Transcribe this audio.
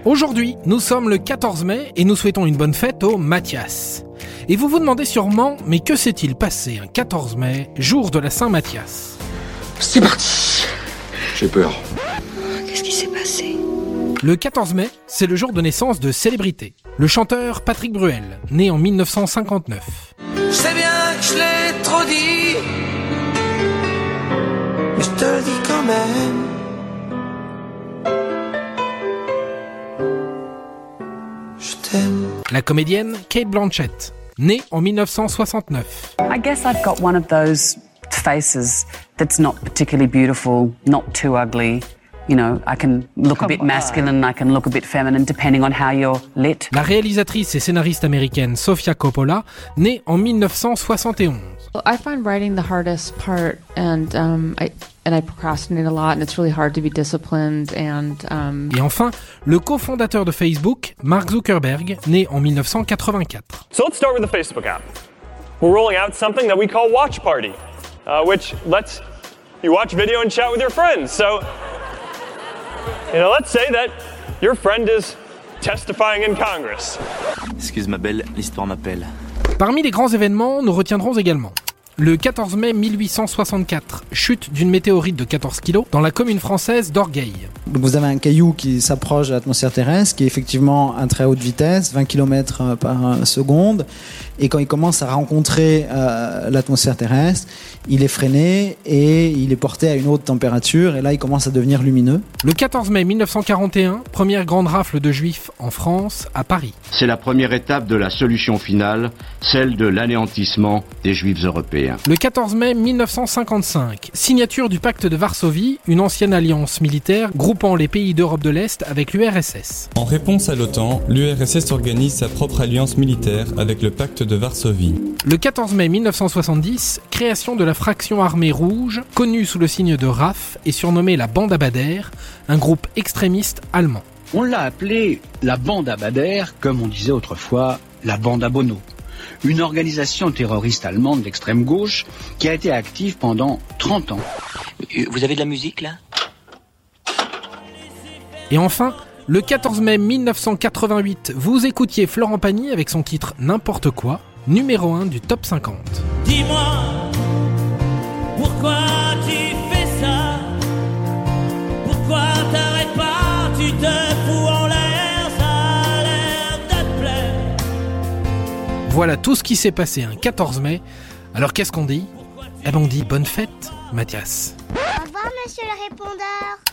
Aujourd'hui, nous sommes le 14 mai et nous souhaitons une bonne fête au Mathias. Et vous vous demandez sûrement, mais que s'est-il passé un 14 mai, jour de la Saint-Mathias ? C'est parti. J'ai peur. Qu'est-ce qui s'est passé ? Le 14 mai, c'est le jour de naissance de célébrité. Le chanteur Patrick Bruel, né en 1959. Je sais bien que je l'ai trop dit, mais je te le dis quand même. Je t'aime. La comédienne Cate Blanchett, née en 1969. I guess I've got one of those faces that's not particularly beautiful, not too ugly. You know, I can look a bit masculine, I can look a bit feminine, depending on how you're lit. La réalisatrice et scénariste américaine Sofia Coppola, née en 1971. I find writing the hardest part, and I procrastinate a lot, and it's really hard to be disciplined. Et enfin, le cofondateur de Facebook, Mark Zuckerberg, né en 1984. So let's start with the Facebook app. We're rolling out something that we call Watch Party, which lets you watch video and chat with your friends. So, let's say that your friend is testifying in Congress. Excuse ma belle, l'histoire m'appelle. Parmi les grands événements, nous retiendrons également le 14 mai 1864, chute d'une météorite de 14 kg dans la commune française d'Orgueil. Donc vous avez un caillou qui s'approche de l'atmosphère terrestre, qui est effectivement à très haute vitesse, 20 km par seconde, et quand il commence à rencontrer l'atmosphère terrestre, il est freiné et il est porté à une haute température, et là il commence à devenir lumineux. Le 14 mai 1941, première grande rafle de juifs en France, à Paris. C'est la première étape de la solution finale, celle de l'anéantissement des juifs européens. Le 14 mai 1955, signature du pacte de Varsovie, une ancienne alliance militaire groupant les pays d'Europe de l'Est avec l'URSS. En réponse à l'OTAN, l'URSS organise sa propre alliance militaire avec le pacte de Varsovie. Le 14 mai 1970, création de la fraction armée rouge, connue sous le signe de RAF et surnommée la Bande Abadère, un groupe extrémiste allemand. On l'a appelée la Bande Abadère, comme on disait autrefois la Bande à Bono. Une organisation terroriste allemande d'extrême gauche qui a été active pendant 30 ans. Vous avez de la musique là ? Et enfin, le 14 mai 1988, vous écoutiez Florent Pagny avec son titre N'importe quoi, numéro 1 du top 50. Dis-moi, pourquoi tu fais ça ? Pourquoi t'arrêtes pas ? Tu te fous en l'air, ça a l'air de te plaire. Voilà tout ce qui s'est passé un 14 mai. Alors qu'est-ce qu'on dit ? Eh ben on dit bonne fête, Mathias. Au revoir, monsieur le répondeur.